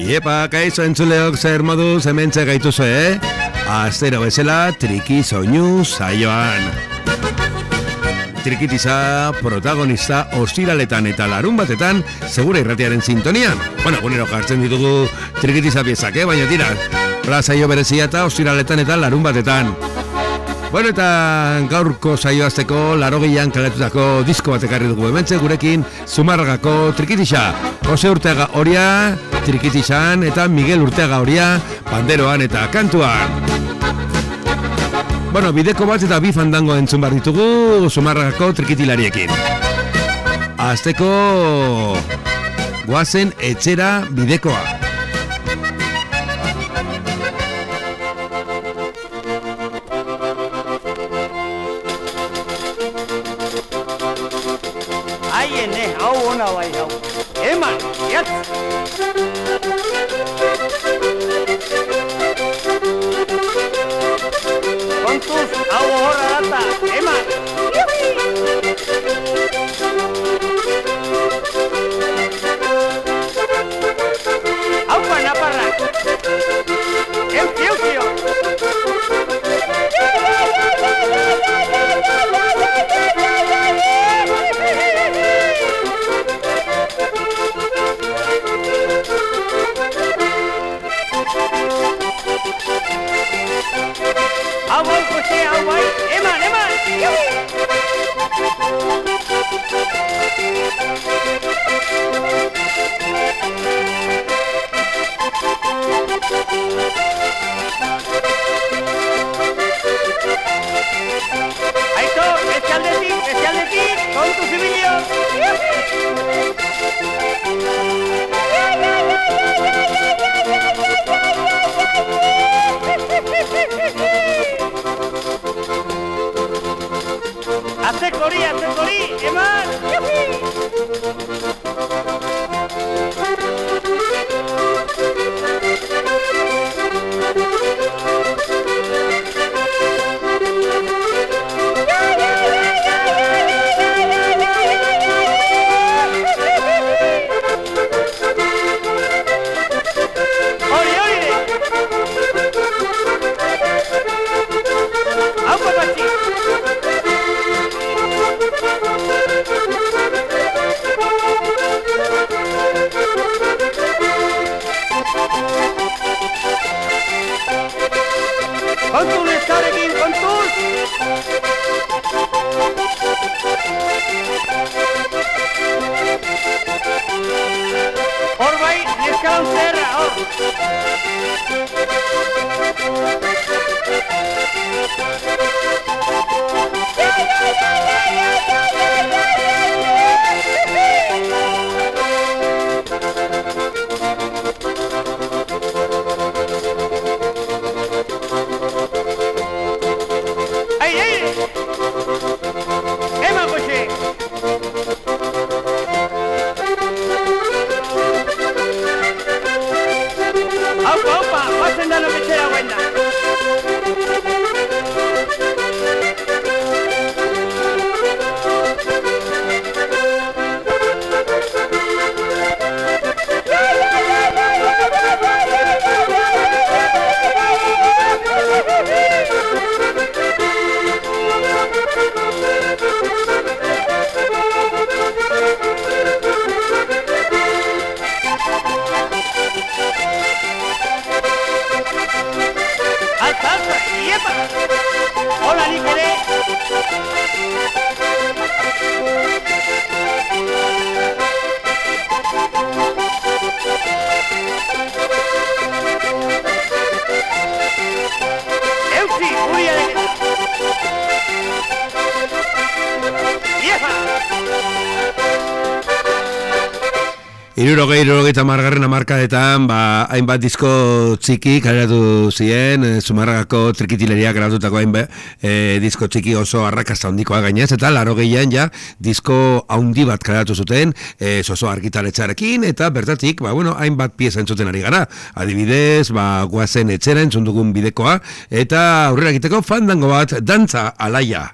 Iepa, kaixo entzuleok zer moduz hementxe gaituzu, Astero bezala Triki Soinu saioan. Trikitiza protagonista ostiraletan eta larun batetan segura irratiaren sintonian. Bueno, gunero jartzen ditugu trikitiza piezak, baina tira, saio berezia eta ostiraletan eta larun batetan. Bueno, eta gaurko saioazteko 80an kaletutako disko bat ekarri dugu hementxe gurekin Zumarragako Trikitixa. Jose Urteaga Oria Trikitixan eta Miguel Urteaga Oria panderoan eta kantuan. Bueno, bideko bat eta bi fandango entzun bar ditugu Zumarragako trikitilariekin. Hasteko goazen etxera bidekoa. Hau ona bai hau. Eman, jatz! Kontuz, hau horra data, eman! Hau pa naparrak! Euzio! Hau bai, Jose, hau bai, eman! Aitor, eskaldetik, kontu zibilio! Atzekori, eman! Kontuz eskarekin, kontuz! Hor bai, neskaran zerra, hor! Hola, nik ere! Eutzi, guria deketa! Iepa! 70 margarren hamarkadetan, hainbat disko txiki kaleratu ziren, Zumarragako Trikitilariak garatutako hainbat disko txiki oso arrakasta handikoa gainez, eta 80an ja disko handi bat kaleratu zuten, oso argitaletxarekin, eta bertatik, hainbat pieza entzuten ari gara. Adibidez, goazen etxera entzun dugun bidekoa, eta aurrera egiteko fandango bat, dantza alaia.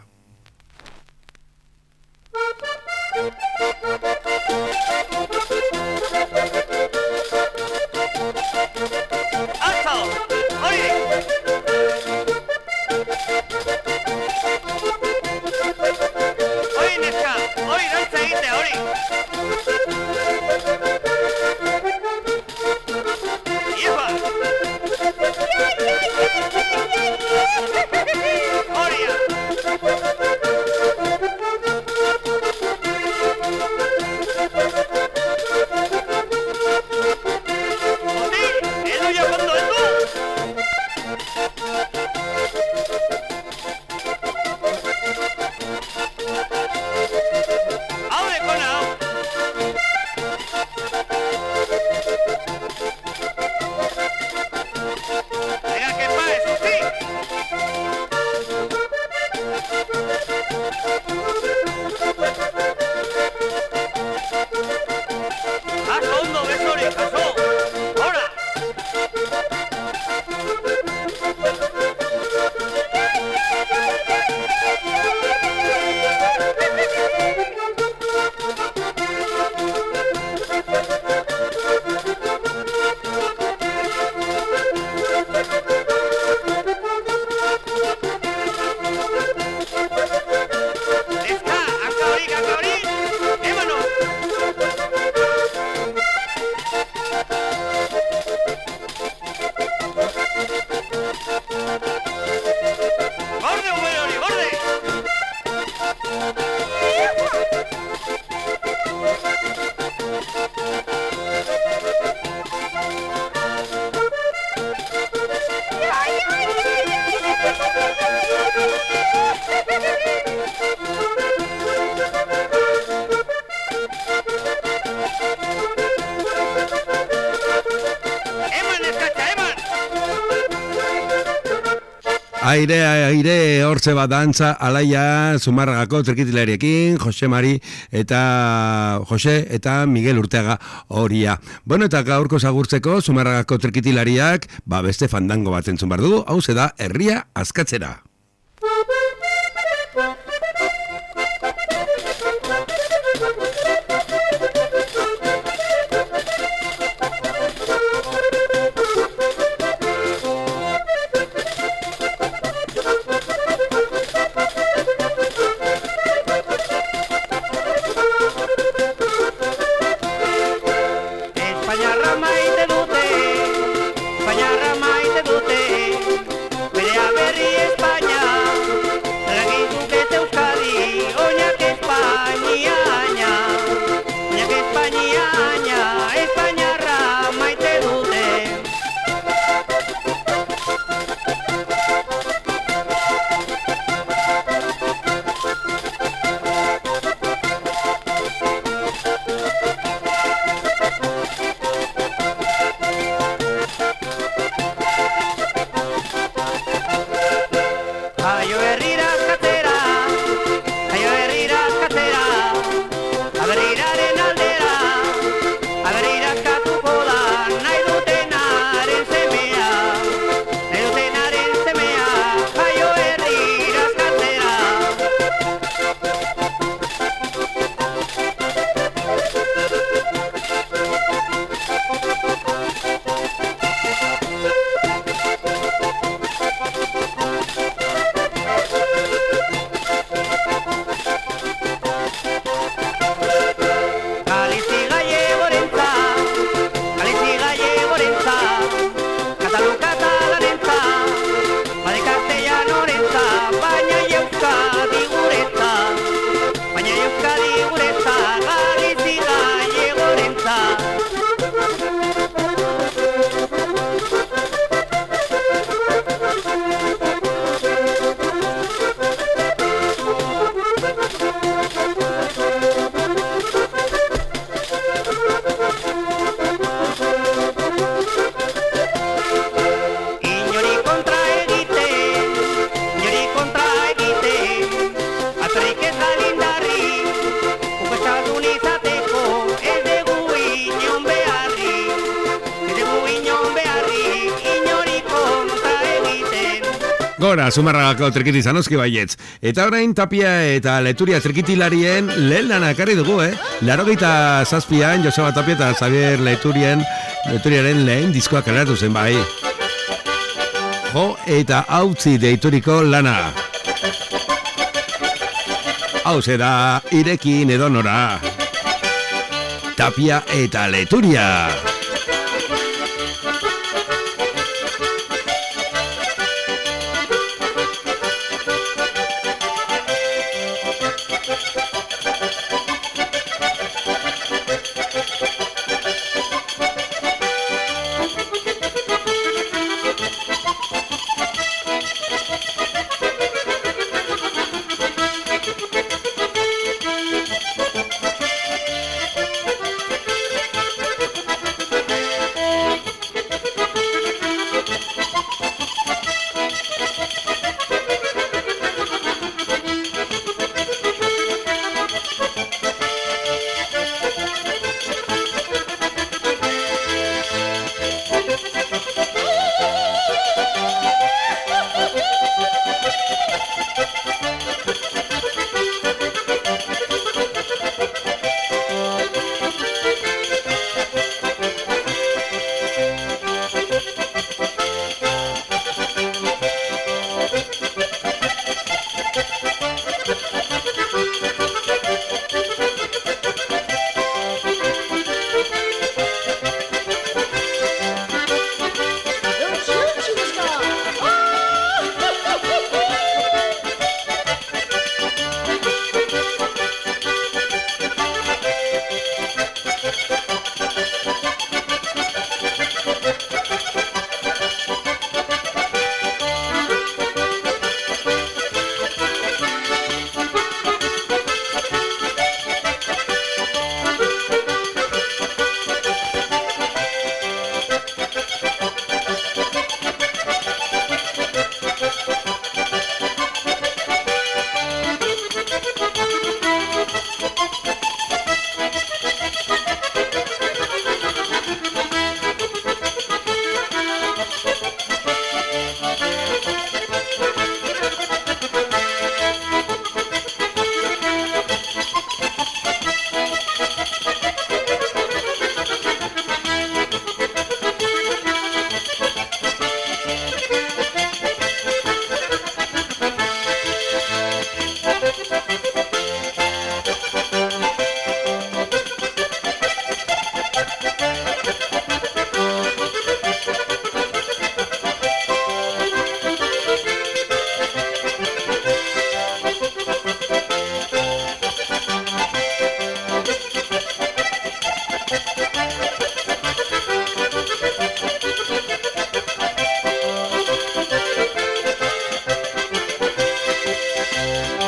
Aire, hortze bat dantza, alaia, Zumarragako trikitilariekin, Jose eta Miguel Urteaga horia. Bueno, eta gaurko zagurtzeko, Zumarragako trikitilariak, beste fandango bat entzun behar dugu, hau da herria askatzera. Zumarragako trikiti zanoski baietz. Eta orain Tapia eta Leturia trikitilarien lehen lana ekarri dugu, 87an Joseba Tapia eta Xavier Leturiaren lehen diskoa kaleratu zen bai. Jo eta hautzi deituriko lana. Hau da irekin edonora. Tapia eta Leturia.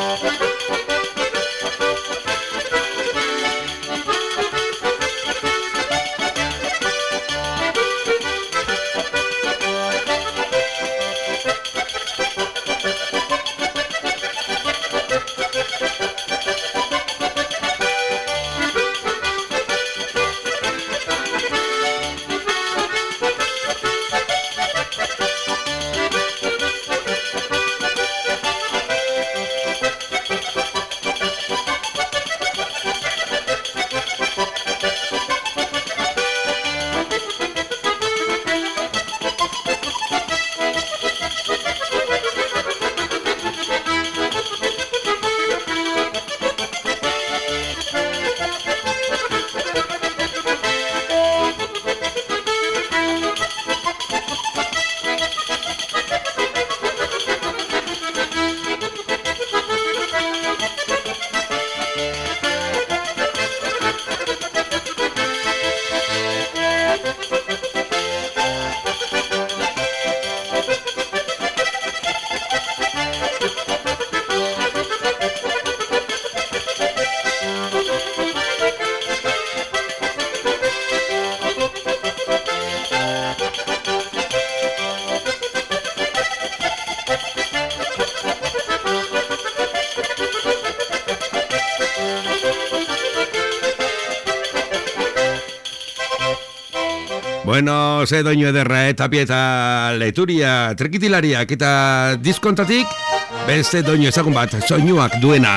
Bueno, ze doinu ederra, Tapia eta Leturia, trikitilariak eta diskontatik, beste doinu ezagun bat, soinuak duena.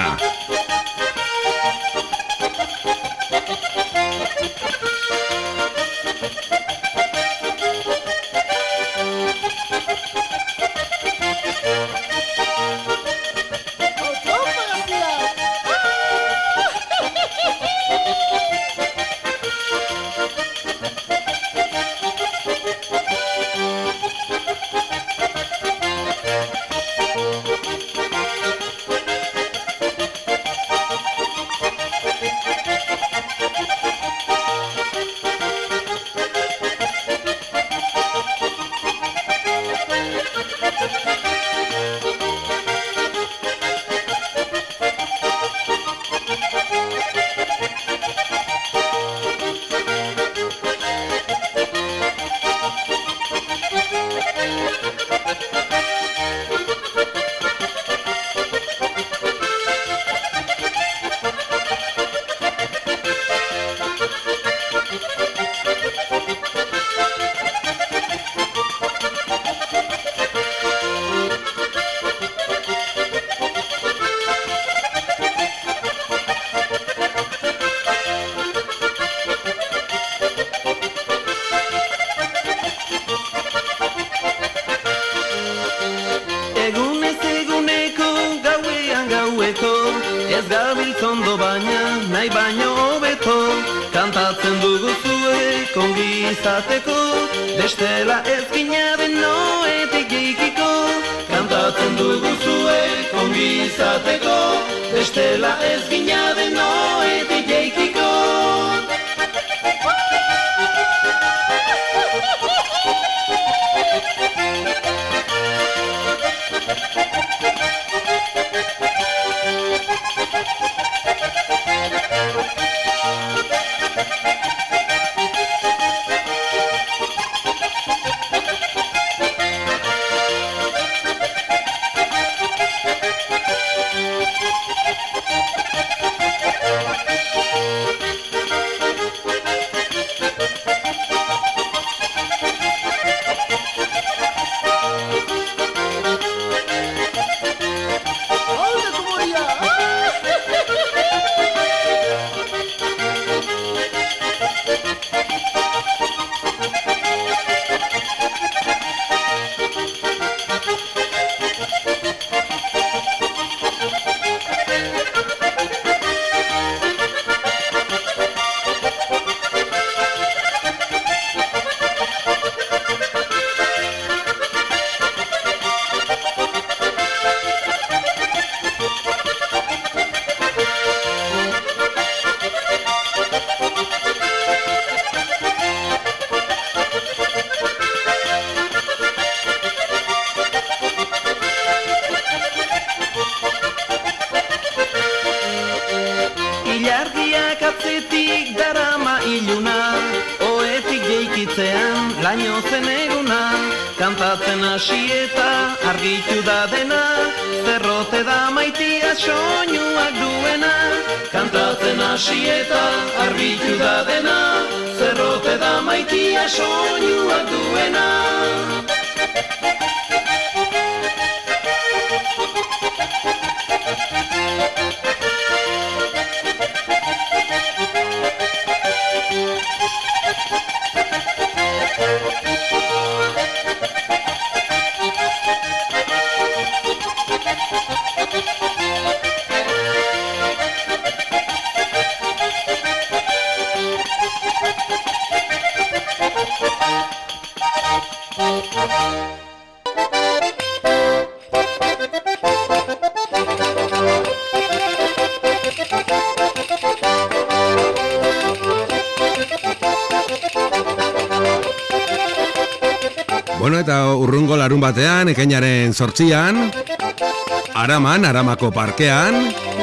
Ez gabiltzondo baina, nahi baino hobeto, kantatzen dugu zuek ongi izateko, bestela ez ginaren noetik geikiko. Kantatzen dugu zuek ongi izateko, bestela ez ginaren noetik geikiko. argiak atzetik darama iluna, oetik jeikitzean laino zen eguna, kantatzen hasi eta argitu da dena, zerrote da maitia soinuak duena, kantatzen hasi eta argitu da dena, zerrote da maitia soinuak duena. Bueno, eta urrungo larun batean, ekainaren 8an, Araman, Aramako parkean,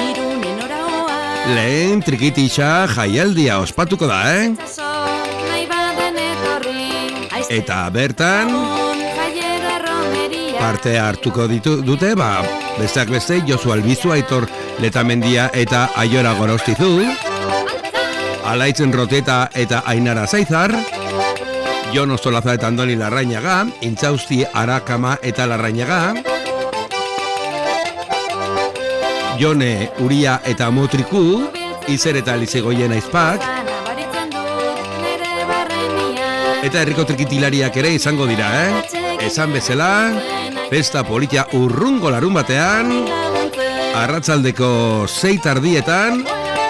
lehen trikitixa jaialdia ospatuko da, Eta bertan, parte hartuko dute, besteak beste, Josu Albizu, Aitor Letamendia eta Aiora Gorostizu, Alaitzen Roteta eta Ainara Zaizar, Jon Ostolaza eta Andoni Larrañaga, Intzausti Arakama eta Larrañaga, Jone Uria eta Motriku, Izer eta Lizegoien Aizpak, eta herriko trikitilariak ere izango dira, Esan bezala, festa politia urrungo larun batean, arratsaldeko 6:00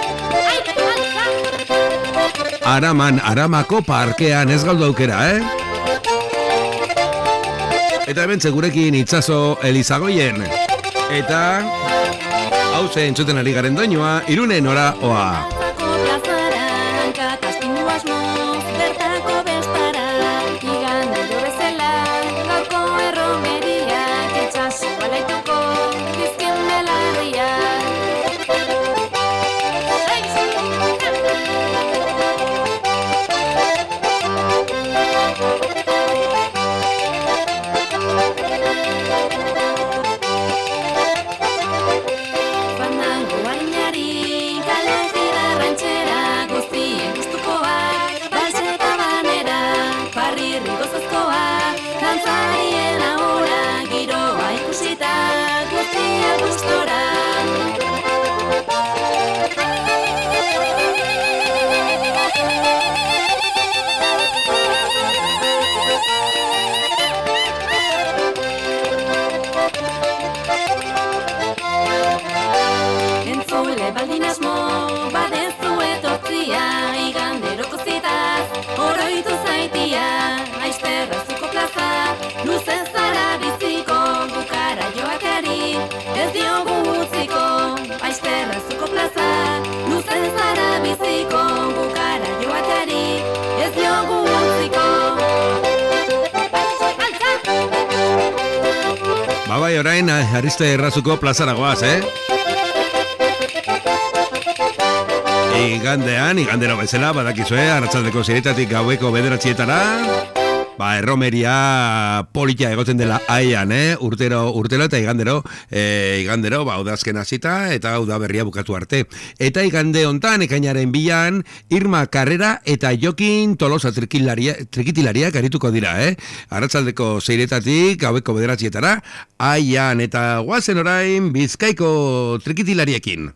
Araman, Aramako parkean ez galdu aukera, Eta hementxe gurekin Itxaso Elizagoien. Eta hauze entzuten ari garen doinua, Irune Nora Oa. Bai, orain, Ariste Errazuko plazara goaz, Igandero bezala, badakizue, arratsaldeko 7:00 gaueko 9:00 erromeria politia egoten dela aian, urtero eta igandero, udazken hasita eta udaberria bukatu arte. Eta igande hontan, ekainaren 2an, Irma Karrera eta Jokin Tolosa trikitilariak arituko dira, Arratsaldeko 6:00 gaueko 9:00 aian, eta guazen orain Bizkaiko trikitilariekin.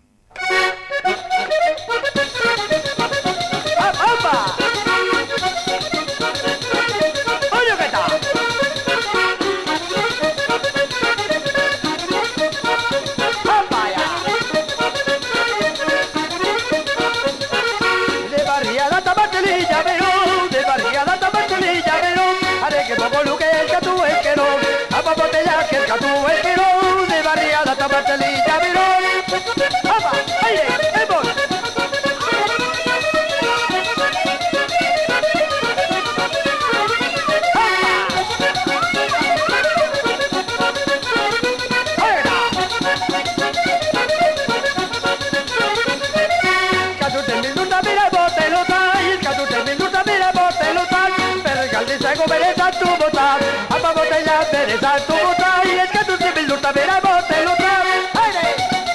Eskatuko bere zatu bota, apa botella bere zatu bota, eskatu zibildurta bera botelota. Aire!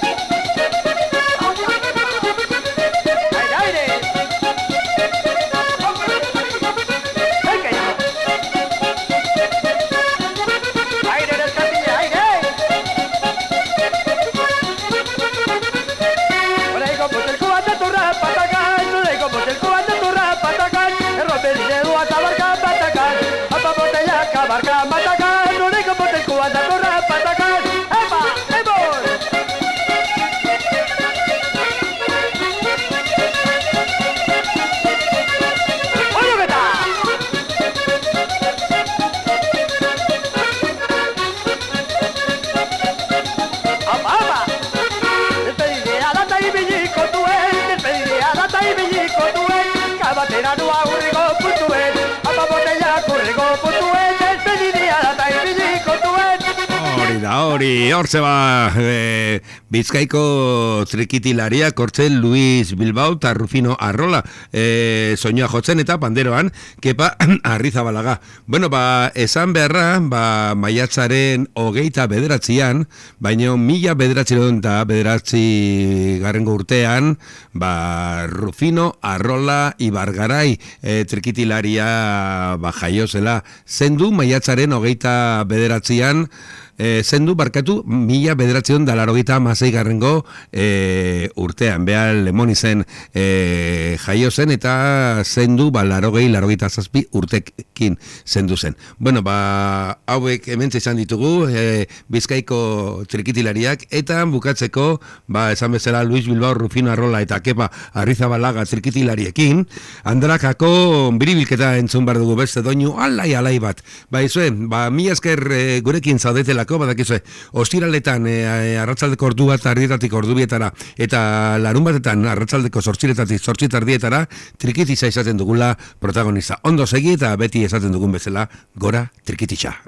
Aire, aire! Venga ya! Aire, eskatile, aire! Oraigo botelko bat aturra patakan, oraigo botelko bat aturra patakan, erroperi dedua tabarka patakan, apa botella kabarka patakan, oraigo botelko bat aturra patakan, epa, ebor! Oio beta! Apa, apa! Despedidea data ibiliko duen, despedidea data ibiliko duen, kabatera nua urriko puntuen, apa botella kurriko puntuen, despedidea data ibiliko duen. Hori, hor zeba Bizkaiko trikitilaria kortzen Luis Bilbao eta Rufino Arrola soinua jotzen eta panderoan Kepa Arrizabalaga. Bueno, esan beharra, maiatzaren 29an, baino 1999 garrengo urtean, Rufino Arrola Ibargarai trikitilaria jaiozela. Zendu maiatzaren 29an, zendu barkatu 1986 garrengo urtean, beha lemon izen jaio zen eta zendu 87 urtekin zendu zen. Bueno, hauek hementze izan ditugu Bizkaiko trikitilariak eta bukatzeko, esan bezala Luis Bilbao, Rufino Arrola eta Kepa Arrizabalaga trikitilariekin, Andrakako biribilketa entzun behar dugu beste doinu alai bat. Izuen, mila esker gurekin zaudetelako, badakizue, ostiraletan arratsaldeko ordu bat ardietatik ordubietara eta larun batetan arratsaldeko 8:00 8:30 trikitiza izaten dugula protagonista. Ondo segi eta beti esaten dugun bezala, gora trikititza.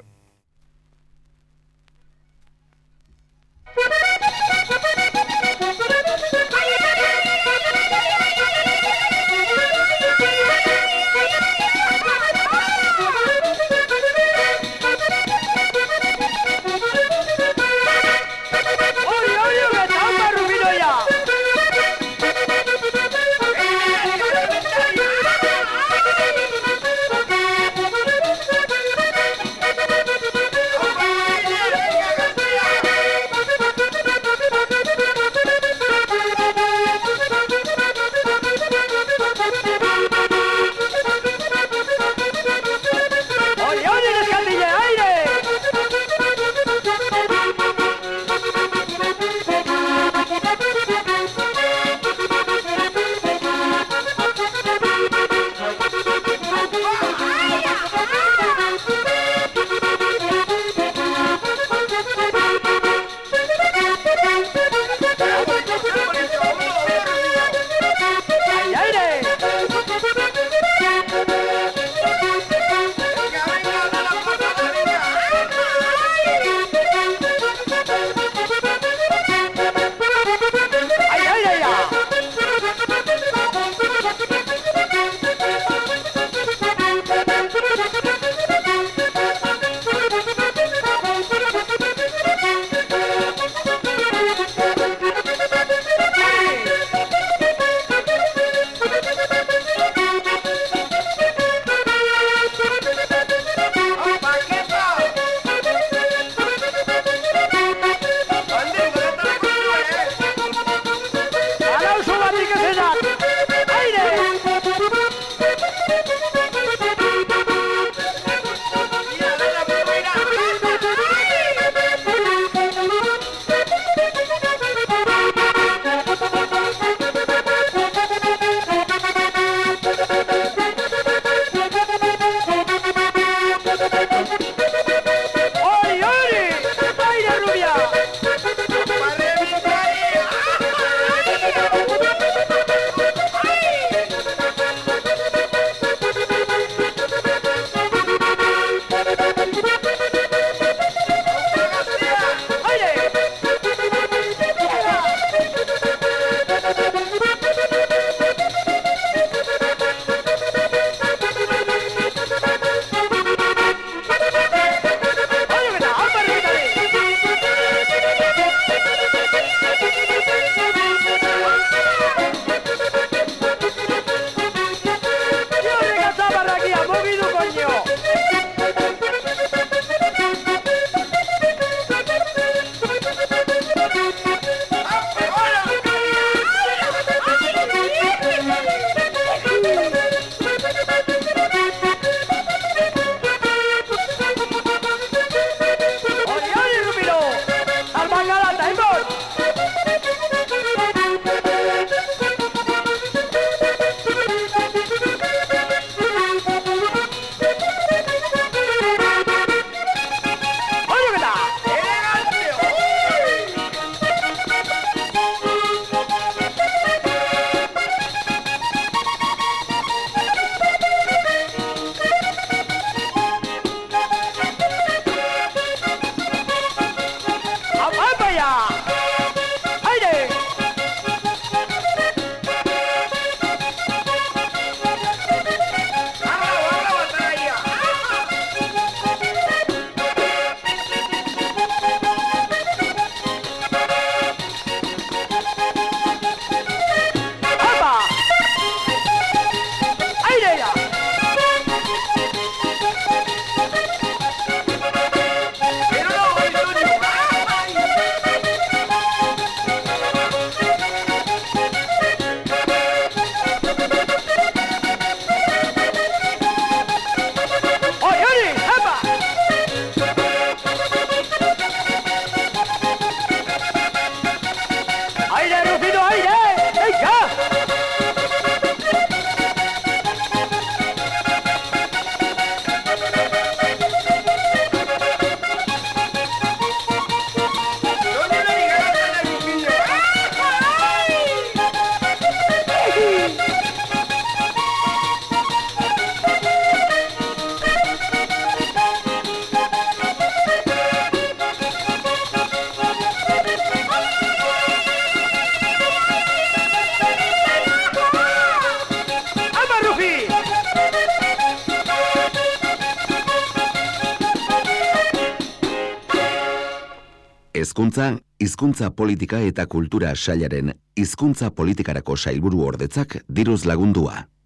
Hezkuntza, hizkuntza politika eta kultura sailaren hizkuntza politikarako sailburu ordetzak diruz lagundua.